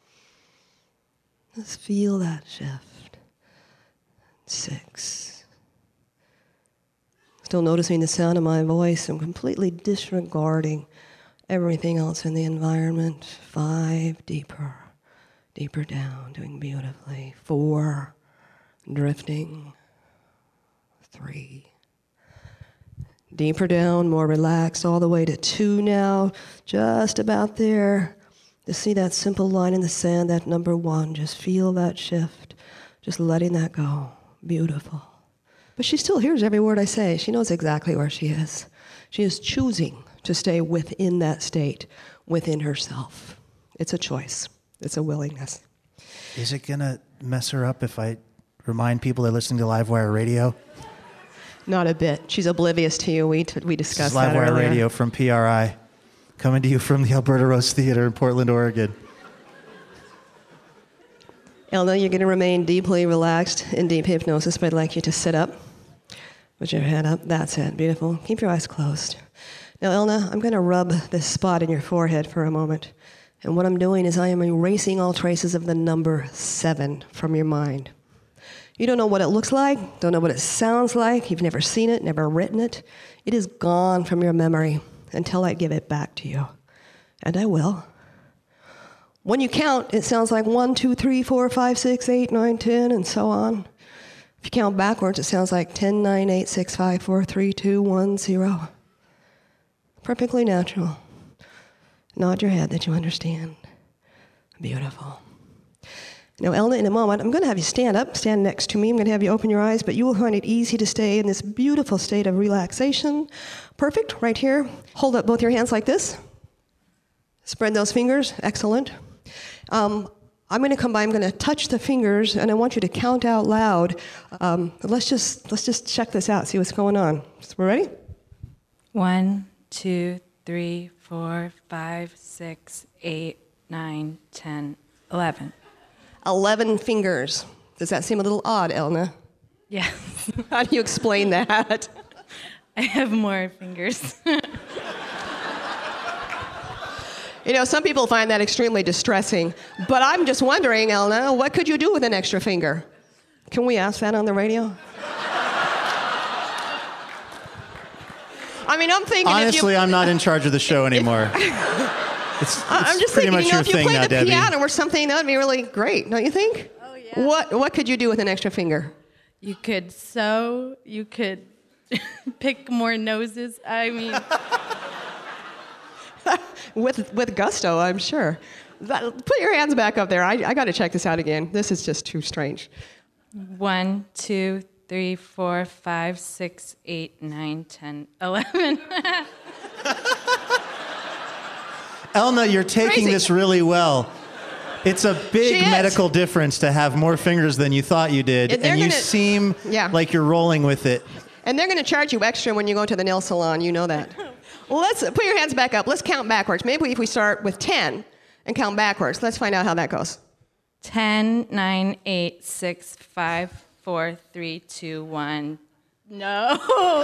Just feel that shift. 6. Still noticing the sound of my voice and completely disregarding everything else in the environment. 5, deeper, deeper down, doing beautifully. 4, drifting. 3, deeper down, more relaxed, all the way to 2 now, just about there. To see that simple line in the sand, that number 1, just feel that shift, just letting that go. Beautiful. But she still hears every word I say. She knows exactly where she is. She is choosing to stay within that state, within herself. It's a choice. It's a willingness. Is it going to mess her up if I remind people they're listening to Livewire Radio? Not a bit. She's oblivious to you. We discussed that earlier. Livewire Radio from PRI, coming to you from the Alberta Rose Theater in Portland, Oregon. Elna, you're going to remain deeply relaxed in deep hypnosis, but I'd like you to sit up. Put your head up. That's it. Beautiful. Keep your eyes closed. Now, Elna, I'm going to rub this spot in your forehead for a moment. And what I'm doing is I am erasing all traces of the number 7 from your mind. You don't know what it looks like, don't know what it sounds like, you've never seen it, never written it. It is gone from your memory until I give it back to you. And I will. When you count, it sounds like 1, 2, 3, 4, 5, 6, 8, 9, 10, and so on. If you count backwards, it sounds like 10, 9, 8, 6, 5, 4, 3, 2, 1, 0. Perfectly natural. Nod your head that you understand. Beautiful. Now, Elna, in a moment, I'm going to have you stand up, stand next to me. I'm going to have you open your eyes, but you will find it easy to stay in this beautiful state of relaxation. Perfect, right here. Hold up both your hands like this. Spread those fingers. Excellent. I'm going to come by. I'm going to touch the fingers, and I want you to count out loud. Let's just check this out. See what's going on. So we're ready? 1, 2, 3, 4, 5, 6, 8, 9, 10, 11. 11 fingers. Does that seem a little odd, Elna? Yeah. How do you explain that? I have more fingers. You know, some people find that extremely distressing, but I'm just wondering, Elna, what could you do with an extra finger? Can we ask that on the radio? I mean, I'm thinking honestly, I'm not in charge of the show anymore. I'm just pretty thinking, much your if you thing play now, the Debbie. piano or something, that would be really great, don't you think? Oh, yeah. What could you do with an extra finger? You could sew. You could pick more noses. I mean... with gusto, I'm sure. Put your hands back up there. I got to check this out again. This is just too strange. 1, 2, 3, 4, 5, 6, 8, 9, 10, 11. Elna, you're taking Crazy. this really well. It's a big medical difference to have more fingers than you thought you did, and you seem like you're rolling with it. And they're going to charge you extra when you go to the nail salon. You know that. Well, let's put your hands back up. Let's count backwards. Maybe if we start with 10 and count backwards. Let's find out how that goes. 10, 9, 8, 6, 5, 4, 3, 2, 1. No.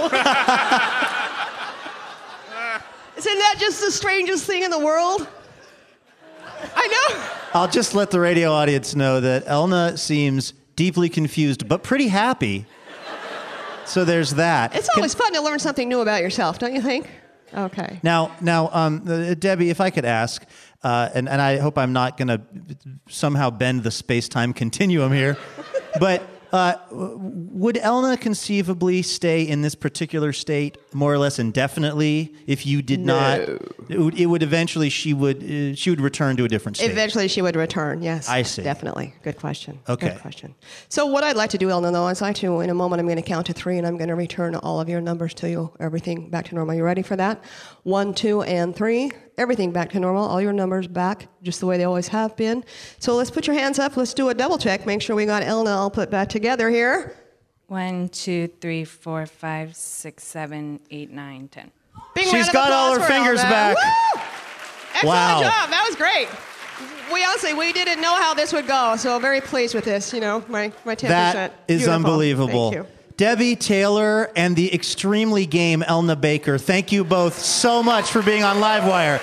Isn't that just the strangest thing in the world? I know. I'll just let the radio audience know that Elna seems deeply confused, but pretty happy. So there's that. It's always fun to learn something new about yourself, don't you think? Okay. Now, Debbie, if I could ask, and I hope I'm not going to somehow bend the space-time continuum here, but would Elna conceivably stay in this particular state more or less indefinitely if you did not? It would eventually she would return to a different state. Eventually she would return, yes. I see. Definitely. Good question. Okay. Good question. So what I'd like to do, Elna, though, is in a moment I'm going to count to 3 and I'm going to return all of your numbers to you, everything back to normal. You ready for that? 1, 2, and 3. Everything back to normal. All your numbers back just the way they always have been. So let's put your hands up. Let's do a double check. Make sure we got Elna all put back together here. 1, 2, 3, 4, 5, 6, 7, 8, 9, 10. Big She's got all her fingers back. Woo! Excellent Wow. job. That was great. We didn't know how this would go, so very pleased with this. My 10%. That is Beautiful. unbelievable. Thank you. Debbie Taylor and the extremely game Elna Baker, thank you both so much for being on Livewire.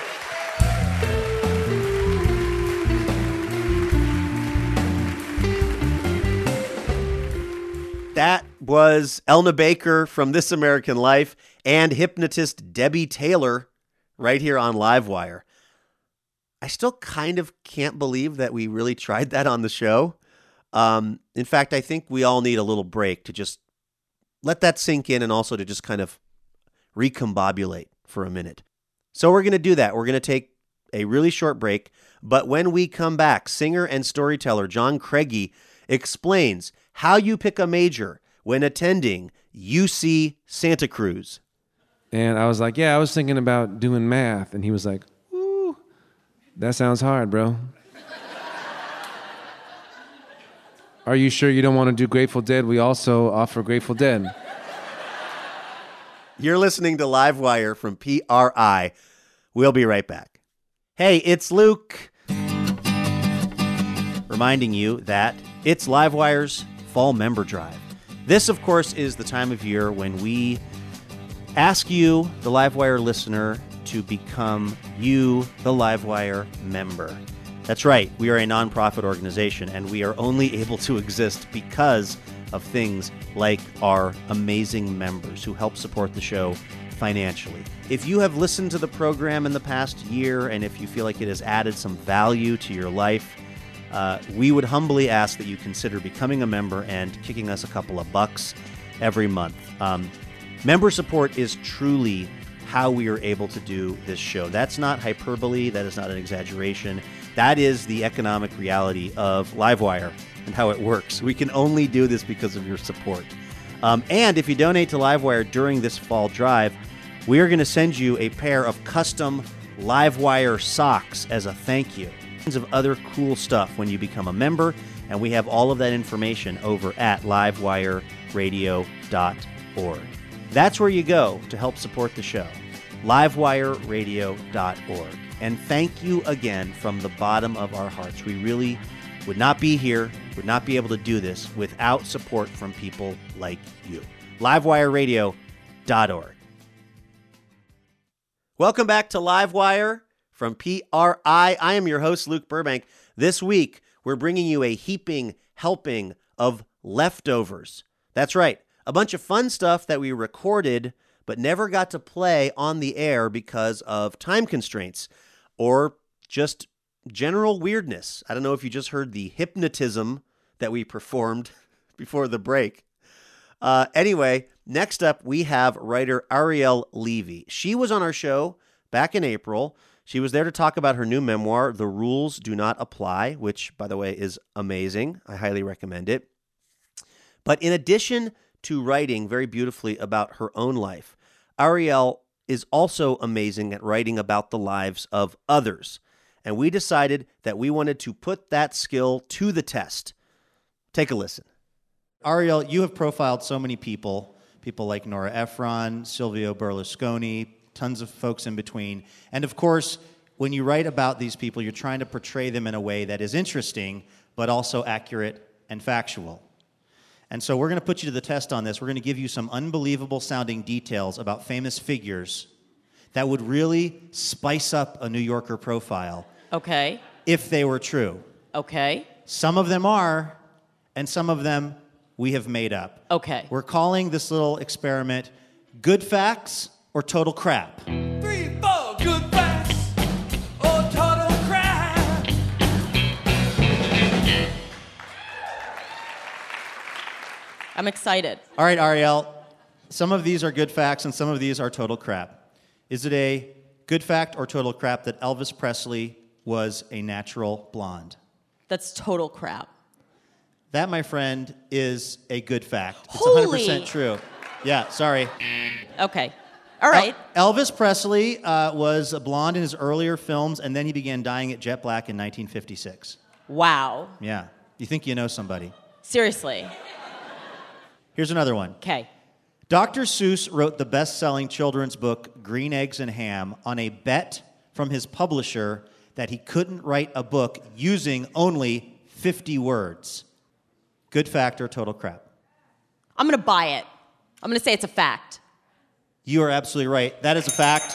That was Elna Baker from This American Life and hypnotist Debbie Taylor right here on Livewire. I still kind of can't believe that we really tried that on the show. In fact, I think we all need a little break to just let that sink in and also to just kind of recombobulate for a minute. So we're going to do that. We're going to take a really short break. But when we come back, singer and storyteller John Craigie explains how you pick a major when attending UC Santa Cruz. And I was like, yeah, I was thinking about doing math. And he was like, ooh, that sounds hard, bro. Are you sure you don't want to do Grateful Dead? We also offer Grateful Dead. You're listening to Livewire from PRI. We'll be right back. Hey, it's Luke. Reminding you that it's Livewire's Fall Member Drive. This, of course, is the time of year when we ask you, the Livewire listener, to become you, the Livewire member. That's right, we are a nonprofit organization, and we are only able to exist because of things like our amazing members who help support the show financially. If you have listened to the program in the past year, and if you feel like it has added some value to your life, we would humbly ask that you consider becoming a member and kicking us a couple of bucks every month. Member support is truly how we are able to do this show. That's not hyperbole. That is not an exaggeration. That is the economic reality of Livewire and how it works. We can only do this because of your support. And if you donate to Livewire during this fall drive, we are going to send you a pair of custom Livewire socks as a thank you. Tons of other cool stuff when you become a member, and we have all of that information over at livewireradio.org. That's where you go to help support the show, livewireradio.org. And thank you again from the bottom of our hearts. We really would not be here, would not be able to do this without support from people like you. livewireradio.org. Welcome back to Livewire from PRI. I am your host, Luke Burbank. This week, we're bringing you a heaping helping of leftovers. That's right, a bunch of fun stuff that we recorded but never got to play on the air because of time constraints or just general weirdness. I don't know if you just heard the hypnotism that we performed before the break. Anyway, next up, we have writer Ariel Levy. She was on our show back in April. She was there to talk about her new memoir, The Rules Do Not Apply, which, by the way, is amazing. I highly recommend it. But in addition to writing very beautifully about her own life, Ariel is also amazing at writing about the lives of others. And we decided that we wanted to put that skill to the test. Take a listen. Ariel, you have profiled so many people like Nora Ephron, Silvio Berlusconi, tons of folks in between. And of course, when you write about these people, you're trying to portray them in a way that is interesting, but also accurate and factual. And so we're going to put you to the test on this. We're going to give you some unbelievable sounding details about famous figures that would really spice up a New Yorker profile. Okay. If they were true. Okay. Some of them are, and some of them we have made up. Okay. We're calling this little experiment Good Facts or Total Crap. 3, 4, good facts or total crap. I'm excited. All right, Ariel. Some of these are good facts and some of these are total crap. Is it a good fact or total crap that Elvis Presley was a natural blonde? That's total crap. That, my friend, is a good fact. It's Holy. 100% true. Yeah, sorry. Okay. All right. Elvis Presley was a blonde in his earlier films, and then he began dyeing it jet black in 1956. Wow. Yeah. You think you know somebody. Seriously. Here's another one. Okay. Dr. Seuss wrote the best-selling children's book, Green Eggs and Ham, on a bet from his publisher that he couldn't write a book using only 50 words. Good fact or total crap? I'm going to buy it. I'm going to say it's a fact. You are absolutely right. That is a fact.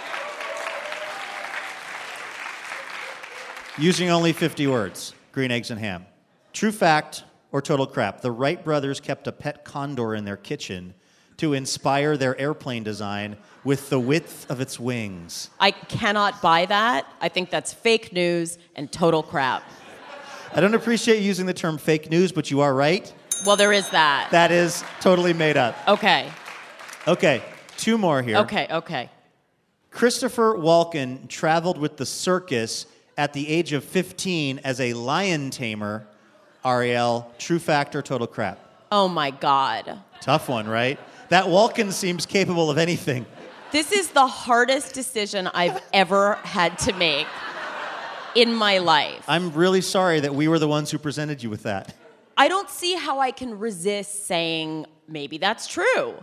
Using only 50 words. Green Eggs and Ham. True fact or total crap? The Wright brothers kept a pet condor in their kitchen to inspire their airplane design with the width of its wings. I cannot buy that. I think that's fake news and total crap. I don't appreciate using the term fake news, but you are right. Well, there is that. That is totally made up. Okay. Okay, 2 more here. Okay. Christopher Walken traveled with the circus at the age of 15 as a lion tamer. Ariel, true fact or total crap? Oh, my God. Tough one, right? That Walken seems capable of anything. This is the hardest decision I've ever had to make in my life. I'm really sorry that we were the ones who presented you with that. I don't see how I can resist saying maybe that's true.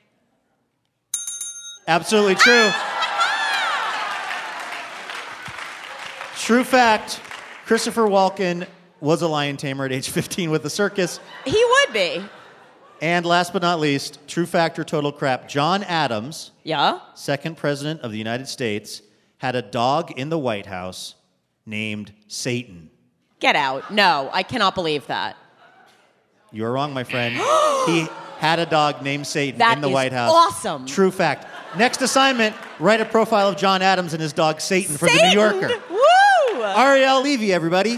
Absolutely true. True fact, Christopher Walken was a lion tamer at age 15 with the circus. He would be. And last but not least, true fact or total crap, John Adams, second president of the United States, had a dog in the White House named Satan. Get out. No, I cannot believe that. You're wrong, my friend. He had a dog named Satan That in the is White House. awesome. True fact. Next assignment, write a profile of John Adams and his dog Satan for the New Yorker. Woo! Ariel Levy, everybody.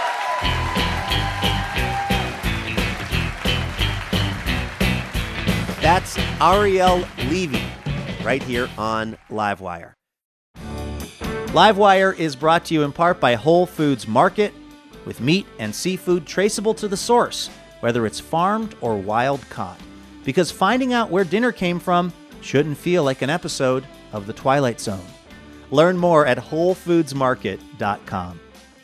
That's Ariel Levy right here on Livewire. Livewire is brought to you in part by Whole Foods Market, with meat and seafood traceable to the source, whether it's farmed or wild caught. Because finding out where dinner came from shouldn't feel like an episode of The Twilight Zone. Learn more at WholeFoodsMarket.com.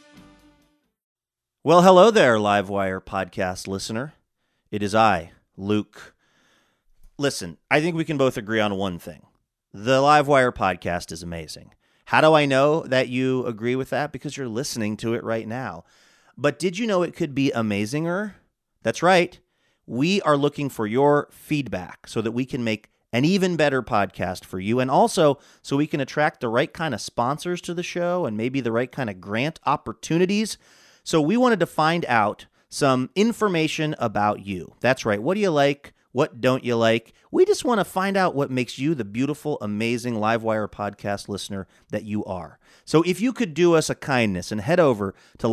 Well, hello there, Livewire podcast listener. It is I, Luke. Listen, I think we can both agree on one thing. The Livewire podcast is amazing. How do I know that you agree with that? Because you're listening to it right now. But did you know it could be amazinger? That's right. We are looking for your feedback so that we can make an even better podcast for you, and also so we can attract the right kind of sponsors to the show and maybe the right kind of grant opportunities. So we wanted to find out some information about you. That's right. What do you like? What don't you like? We just want to find out what makes you the beautiful, amazing Livewire podcast listener that you are. So if you could do us a kindness and head over to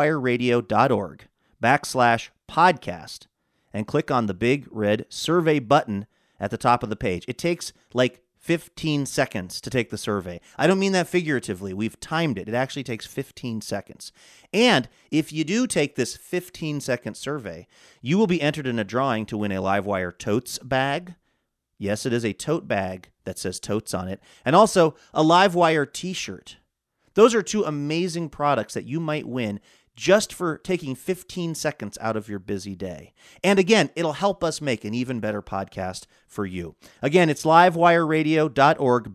livewireradio.org/podcast and click on the big red survey button at the top of the page. It takes like 15 seconds to take the survey. I don't mean that figuratively. We've timed it. It actually takes 15 seconds. And if you do take this 15-second survey, you will be entered in a drawing to win a Livewire Totes bag. Yes, it is a tote bag that says Totes on it. And also a Livewire t-shirt. Those are 2 amazing products that you might win just for taking 15 seconds out of your busy day. And again, it'll help us make an even better podcast for you. Again, it's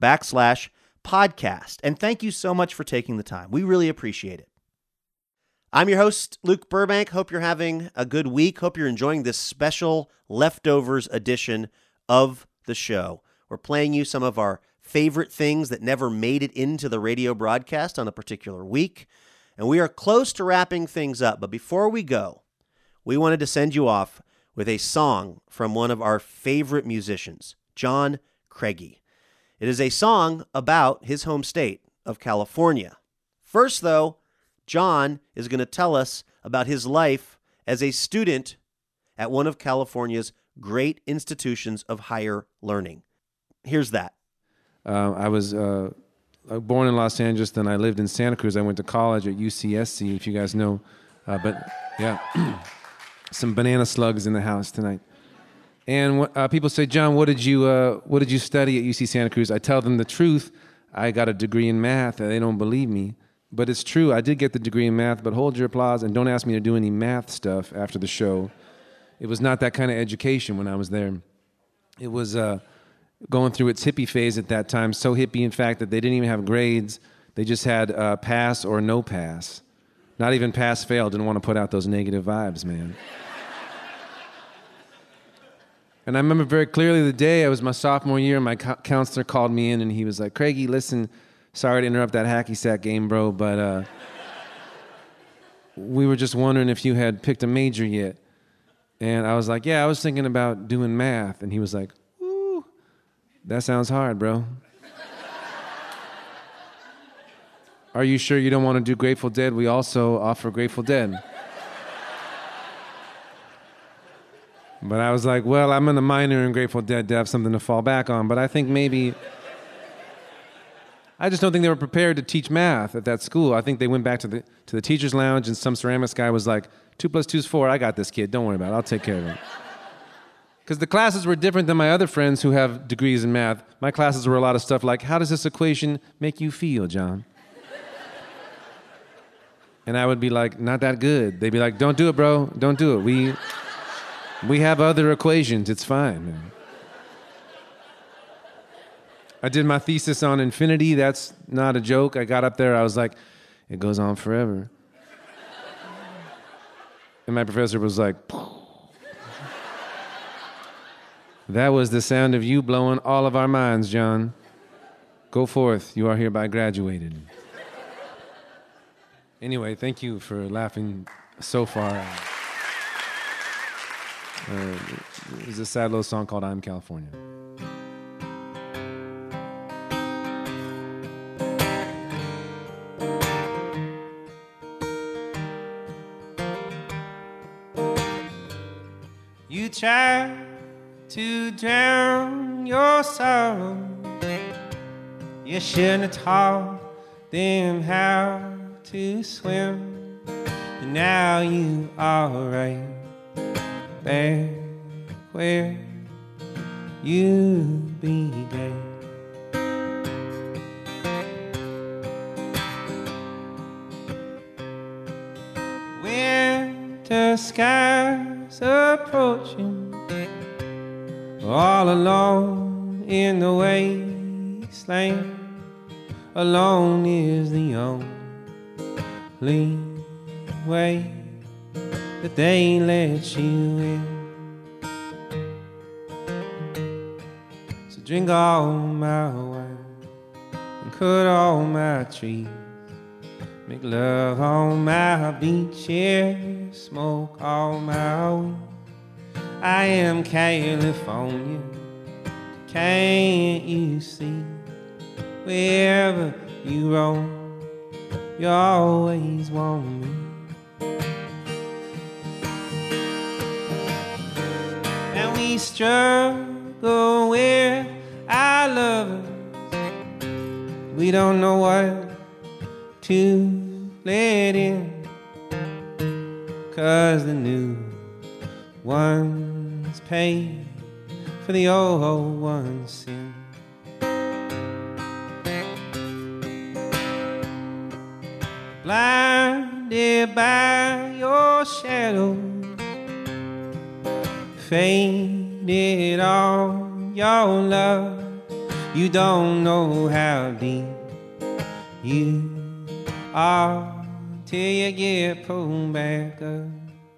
livewireradio.org/podcast. And thank you so much for taking the time. We really appreciate it. I'm your host, Luke Burbank. Hope you're having a good week. Hope you're enjoying this special leftovers edition of the show. We're playing you some of our favorite things that never made it into the radio broadcast on a particular week. And we are close to wrapping things up. But before we go, we wanted to send you off with a song from one of our favorite musicians, John Craigie. It is a song about his home state of California. First, though, John is going to tell us about his life as a student at one of California's great institutions of higher learning. Here's that. I was born in Los Angeles, then I lived in Santa Cruz. I went to college at UCSC, if you guys know. But yeah, some banana slugs in the house tonight. And people say, John, what did you study at UC Santa Cruz? I tell them the truth. I got a degree in math, and they don't believe me. But it's true, I did get the degree in math, but hold your applause and don't ask me to do any math stuff after the show. It was not that kind of education when I was there. It was going through its hippie phase at that time, so hippie, in fact, that they didn't even have grades. They just had pass or no pass. Not even pass, fail, didn't want to put out those negative vibes, man. And I remember very clearly the day, it was my sophomore year, my counselor called me in and he was like, Craigie, listen, sorry to interrupt that hacky sack game, bro, but we were just wondering if you had picked a major yet. And I was like, yeah, I was thinking about doing math. And he was like, ooh, that sounds hard, bro. Are you sure you don't want to do Grateful Dead? We also offer Grateful Dead. But I was like, well, I'm in a minor in Grateful Dead to have something to fall back on. But I think maybe... I just don't think they were prepared to teach math at that school. I think they went back to the teacher's lounge and some ceramics guy was like, 2 + 2 is 4. I got this kid. Don't worry about it. I'll take care of it. Because the classes were different than my other friends who have degrees in math. My classes were a lot of stuff like, how does this equation make you feel, John? And I would be like, not that good. They'd be like, don't do it, bro. Don't do it. We have other equations. It's fine, man. I did my thesis on infinity. That's not a joke. I got up there. I was like, it goes on forever. And my professor was like, that was the sound of you blowing all of our minds, John. Go forth. You are hereby graduated. Anyway, thank you for laughing so far. It was a sad little song called I'm California. You try to drown your sorrow. You shouldn't have taught them how to swim. And now you are right back where you began. Winter skies approaching, all alone in the wasteland. Alone is the only way that they let you in. So drink all my wine and cut all my trees, make love on my beaches, smoke all my weed. I am California, can't you see? Wherever you roam, you always want me. And we struggle with our lovers. We don't know what to let in, 'cause the new ones pay for the old ones' sin. Blinded by your shadow, faded on your love. You don't know how deep you are till you get pulled back up.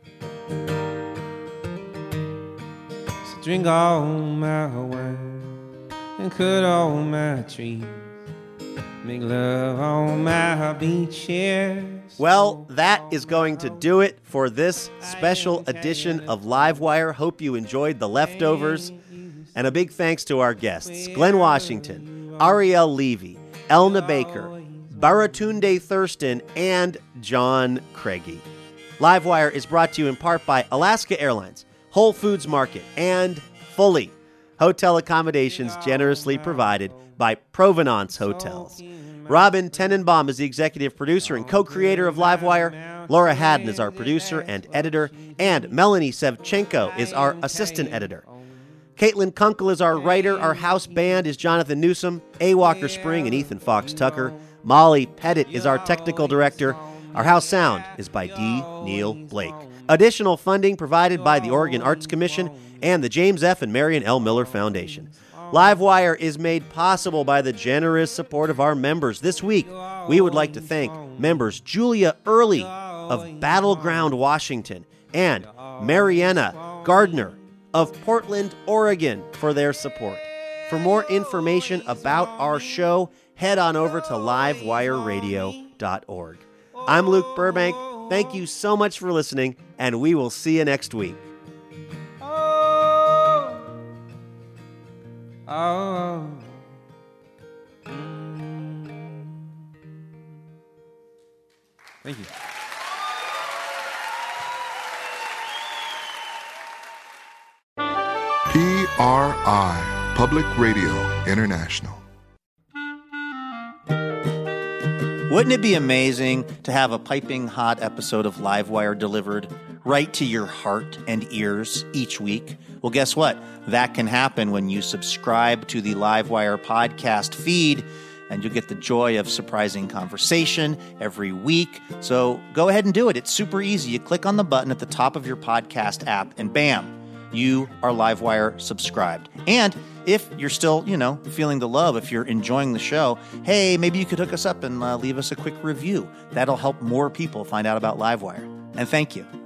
So drink all my wine and cut all my trees. Make love on my beach chairs. Well, that is going to do it for this special edition of Livewire. Hope you enjoyed the leftovers. And a big thanks to our guests, Glenn Washington, Ariel Levy, Elna Baker, Baratunde Thurston, and John Craigie. Livewire is brought to you in part by Alaska Airlines, Whole Foods Market, and Fully. Hotel accommodations generously provided by Provenance Hotels. Robin Tenenbaum is the executive producer and co-creator of Livewire. Laura Haddon is our producer and editor, and Melanie Sevchenko is our assistant editor. Caitlin Kunkel is our writer. Our house band is Jonathan Newsom, A. Walker Spring, and Ethan Fox Tucker. Molly Pettit is our technical director. Our house sound is by D. Neil Blake. Additional funding provided by the Oregon Arts Commission and the James F. and Marion L. Miller Foundation. Livewire is made possible by the generous support of our members. This week, we would like to thank members Julia Early of Battleground, Washington, and Mariana Gardner of Portland, Oregon, for their support. For more information about our show, head on over to livewireradio.org. I'm Luke Burbank. Thank you so much for listening, and we will see you next week. Oh. Thank you. PRI, Public Radio International. Wouldn't it be amazing to have a piping hot episode of Livewire delivered right to your heart and ears each week? Well, guess what? That can happen when you subscribe to the Livewire podcast feed, and you'll get the joy of surprising conversation every week. So go ahead and do it. It's super easy. You click on the button at the top of your podcast app, and bam, you are Livewire subscribed. And if you're still, feeling the love, if you're enjoying the show, hey, maybe you could hook us up and leave us a quick review. That'll help more people find out about Livewire. And thank you.